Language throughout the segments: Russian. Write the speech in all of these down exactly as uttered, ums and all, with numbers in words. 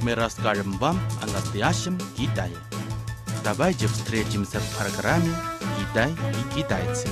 мы расскажем вам о настоящем Китае. Давайте встретимся в программе «Китай и китайцы».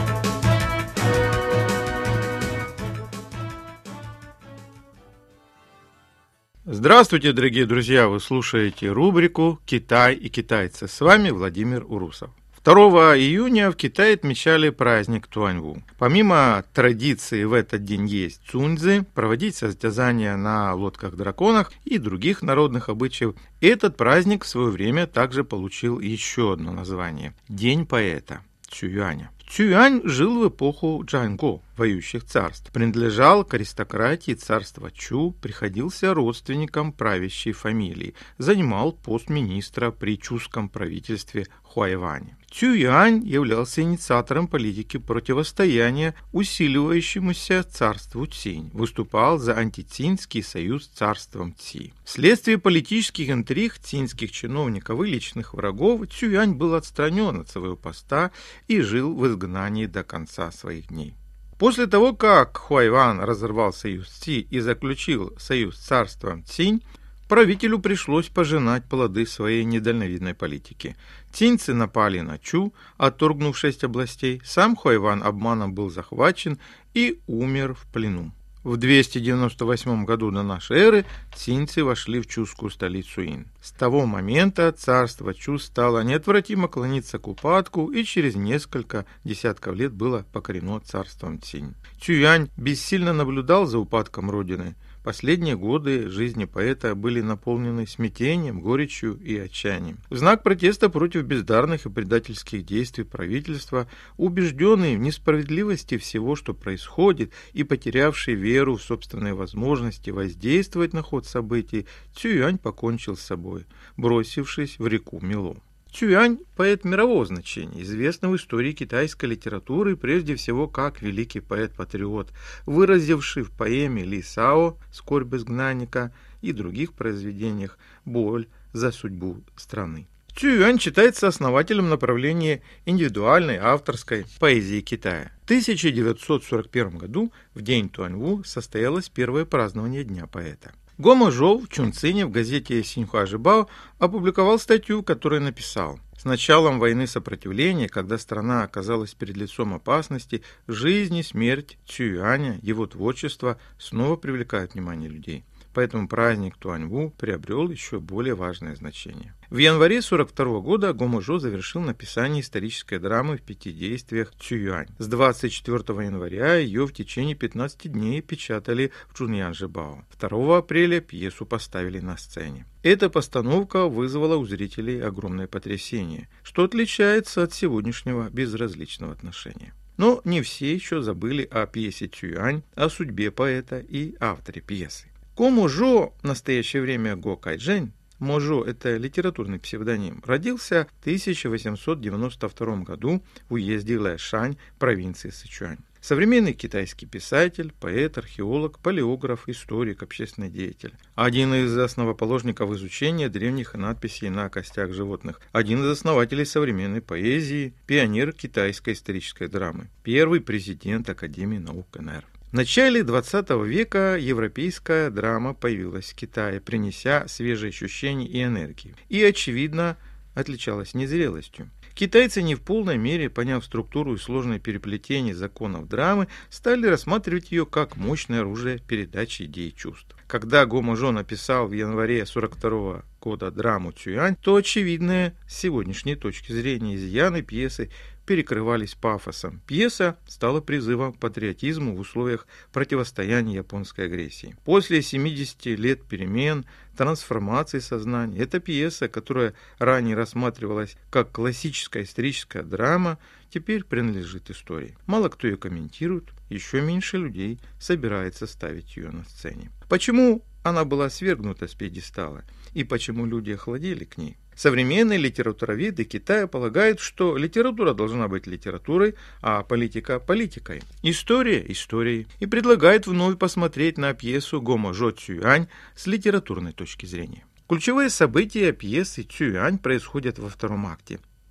Здравствуйте, дорогие друзья! Вы слушаете рубрику «Китай и китайцы». С вами Владимир Урусов. второго июня в Китае отмечали праздник Туаньву. Помимо традиции в этот день есть цуньцзы, проводить состязания на лодках-драконах и других народных обычаев, этот праздник в свое время также получил еще одно название – День поэта Цююаня. Цююань жил в эпоху Джанго, воюющих царств, принадлежал к аристократии царства Чу, приходился родственником правящей фамилии, занимал пост министра при чуском правительстве Хуайваня. Цююань являлся инициатором политики противостояния усиливающемуся царству Цинь, выступал за антицинский союз с царством Ци. Вследствие политических интриг цинских чиновников и личных врагов Цююань был отстранен от своего поста и жил в изгнании до конца своих дней. После того, как Хуайван разорвал союз Ци и заключил союз с царством Цинь, правителю пришлось пожинать плоды своей недальновидной политики. Циньцы напали на Чу, отторгнув шесть областей, сам Хуайван обманом был захвачен и умер в плену. В двести девяносто восьмом году до нашей эры циньцы вошли в чускую столицу Ин. С того момента царство Чу стало неотвратимо клониться к упадку и через несколько десятков лет было покорено царством Цинь. Цююань бессильно наблюдал за упадком родины. Последние годы жизни поэта были наполнены смятением, горечью и отчаянием. В знак протеста против бездарных и предательских действий правительства, убежденный в несправедливости всего, что происходит, и потерявший веру в собственные возможности воздействовать на ход событий, Цююань покончил с собой, бросившись в реку Мело. Цююань – поэт мирового значения, известный в истории китайской литературы прежде всего как великий поэт-патриот, выразивший в поэме Ли Сао «Скорбь изгнанника» и других произведениях боль за судьбу страны. Цююань считается основателем направления индивидуальной авторской поэзии Китая. В тысяча девятьсот сорок первом году, в день Туаньву, состоялось первое празднование Дня поэта. Гомо Жоу в Чунцине в газете Синьхуа Жибао опубликовал статью, в которой написал: «С началом войны сопротивления, когда страна оказалась перед лицом опасности, жизнь и смерть Цююаня, его творчество снова привлекают внимание людей. Поэтому праздник Туаньву приобрел еще более важное значение». В январе сорок второго года Гомо Жоу завершил написание исторической драмы в пяти действиях «Цююань». С двадцать четвёртого января ее в течение пятнадцати дней печатали в Чуньян Жибао. второго апреля пьесу поставили на сцене. Эта постановка вызвала у зрителей огромное потрясение, что отличается от сегодняшнего безразличного отношения. Но не все еще забыли о пьесе «Цююань», о судьбе поэта и авторе пьесы. Гомо Жоу, в настоящее время Го Кайчжэнь, Можо – это литературный псевдоним, родился в тысяча восемьсот девяносто втором году в уезде Лэшань, провинции Сычуань. Современный китайский писатель, поэт, археолог, палеограф, историк, общественный деятель. Один из основоположников изучения древних надписей на костях животных. Один из основателей современной поэзии, пионер китайской исторической драмы. Первый президент Академии наук эн эр. В начале двадцатого века европейская драма появилась в Китае, принеся свежие ощущения и энергию, и, очевидно, отличалась незрелостью. Китайцы, не в полной мере поняв структуру и сложное переплетение законов драмы, стали рассматривать ее как мощное оружие передачи идей и чувств. Когда Гомо Жоу написал в январе сорок второго года драму «Цююань», то очевидные с сегодняшней точки зрения изъяны пьесы перекрывались пафосом. Пьеса стала призывом к патриотизму в условиях противостояния японской агрессии. После семидесяти лет перемен, трансформации сознания, эта пьеса, которая ранее рассматривалась как классическая историческая драма, теперь принадлежит истории. Мало кто ее комментирует, еще меньше людей собирается ставить ее на сцене. Почему она была свергнута с пьедестала и почему люди охладели к ней? Современные литературоведы Китая полагают, что литература должна быть литературой, а политика – политикой. История – историей. И предлагают вновь посмотреть на пьесу Гомо Жоу «Цююань» с литературной точки зрения. Ключевые события пьесы «Цююань» происходят во втором акте.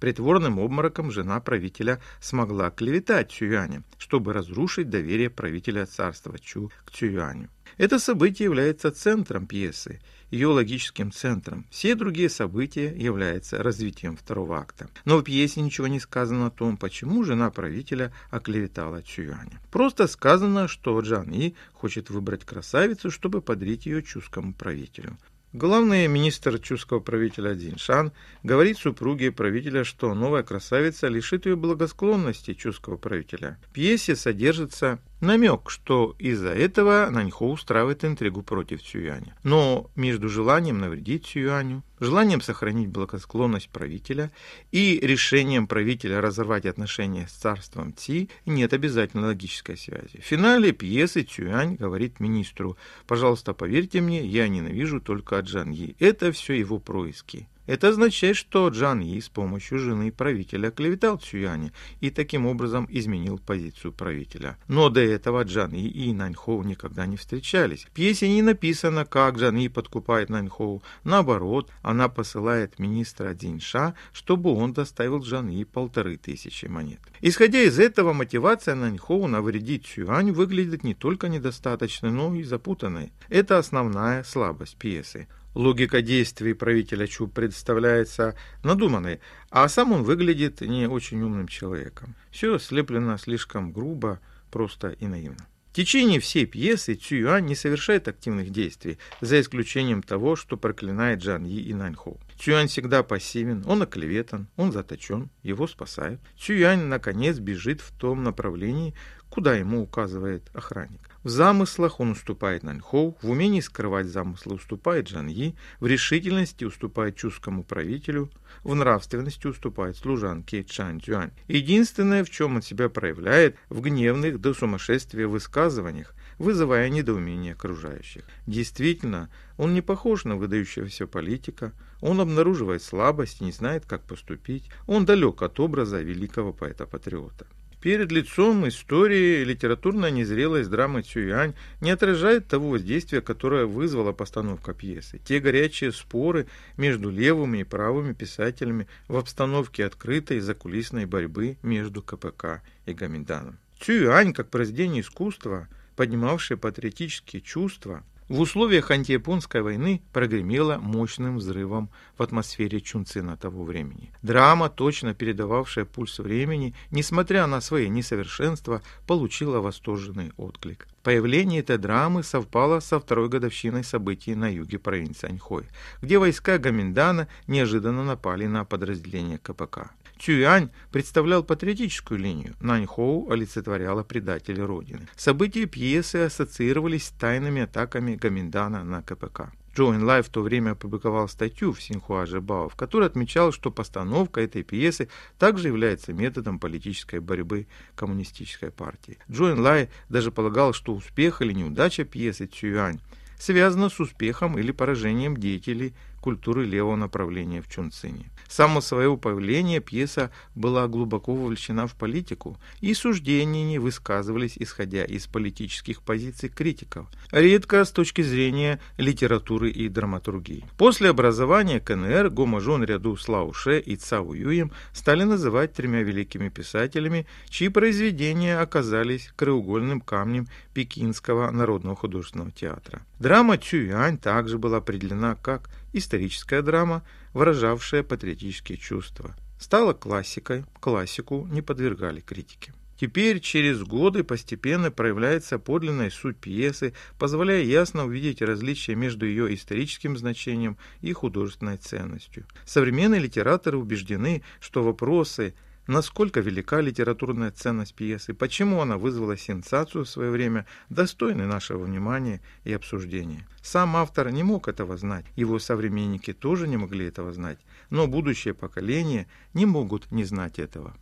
притворным обмороком жена правителя смогла клеветать Цюяня, чтобы разрушить доверие правителя царства Чу к Цюяню. Это событие является центром пьесы, ее логическим центром. Все другие события являются развитием второго акта. Но в пьесе ничего не сказано о том, почему жена правителя оклеветала Цюяня. Просто сказано, что Джан И хочет выбрать красавицу, чтобы подарить ее чускому правителю. Главный министр чуского правителя Цзин Шан говорит супруге правителя, что новая красавица лишит ее благосклонности чуского правителя. В пьесе содержится намек, что из-за этого Наньхо устраивает интригу против Цюяня. Но между желанием навредить Цюяню, желанием сохранить благосклонность правителя и решением правителя разорвать отношения с царством Ци нет обязательно логической связи. В финале пьесы Цюянь говорит министру: «Пожалуйста, поверьте мне, я ненавижу только Джан И. Это все его происки». Это означает, что Джан И с помощью жены правителя клеветал Цюяня и таким образом изменил позицию правителя. Но до этого Джан И и Наньхоу никогда не встречались. В пьесе не написано, как Джан И подкупает Наньхоу. Наоборот, она посылает министра Цзиньша, чтобы он доставил Джан И полторы тысячи монет. Исходя из этого, мотивация Наньхоу навредить Цюяню выглядит не только недостаточной, но и запутанной. Это основная слабость пьесы. Логика действий правителя Чу представляется надуманной, а сам он выглядит не очень умным человеком. Все слеплено слишком грубо, просто и наивно. В течение всей пьесы Цюянь не совершает активных действий, за исключением того, что проклинает Джан И и Наньхоу. Цюянь всегда пассивен, он оклеветан, он заточен, его спасают. Цюянь, наконец, бежит в том направлении, куда ему указывает охранник. В замыслах он уступает Наньхоу, в умении скрывать замыслы уступает Джан И, в решительности уступает чускому правителю, в нравственности уступает служанке Чан Цюань. Единственное, в чем он себя проявляет, в гневных до сумасшествия высказываниях, вызывая недоумение окружающих. Действительно, он не похож на выдающегося политика, он обнаруживает слабость и не знает, как поступить, он далек от образа великого поэта-патриота. Перед лицом истории литературная незрелость драмы Цюянь не отражает того воздействия, которое вызвала постановка пьесы. Те горячие споры между левыми и правыми писателями в обстановке открытой закулисной борьбы между ка пэ ка и Гоминданом. Цюянь, как произведение искусства, поднимавшее патриотические чувства, в условиях антияпонской войны прогремела мощным взрывом в атмосфере Чунцина того времени. Драма, точно передававшая пульс времени, несмотря на свои несовершенства, получила восторженный отклик. Появление этой драмы совпало со второй годовщиной событий на юге провинции Аньхой, где войска Гоминдана неожиданно напали на подразделение ка пэ ка. Цюянь представлял патриотическую линию, Наньхоу олицетворяла предателя Родины. События пьесы ассоциировались с тайными атаками Гоминдана на ка пэ ка. Чжоу Энлай в то время опубликовал статью в Синьхуа Жибао, в которой отмечал, что постановка этой пьесы также является методом политической борьбы коммунистической партии. Чжоу Энлай даже полагал, что успех или неудача пьесы Цюянь связана с успехом или поражением деятелей культуры левого направления в Чунцине. С самого своего появления пьеса была глубоко вовлечена в политику, и суждения не высказывались, исходя из политических позиций критиков, редко с точки зрения литературы и драматургии. После образования ка эн эр Го Мо Жон наряду с Лао Ше и Цао Юем стали называть тремя великими писателями, чьи произведения оказались краеугольным камнем Пекинского народного художественного театра. Драма Цюянь также была определена как историческая драма, выражавшая патриотические чувства. Стала классикой, классику не подвергали критике. Теперь, через годы, постепенно проявляется подлинная суть пьесы, позволяя ясно увидеть различия между ее историческим значением и художественной ценностью. Современные литераторы убеждены, что вопросы насколько велика литературная ценность пьесы, почему она вызвала сенсацию в свое время, достойны нашего внимания и обсуждения. Сам автор не мог этого знать, его современники тоже не могли этого знать, но будущее поколение не могут не знать этого.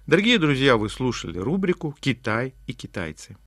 Дорогие друзья, вы слушали рубрику «Китай и китайцы».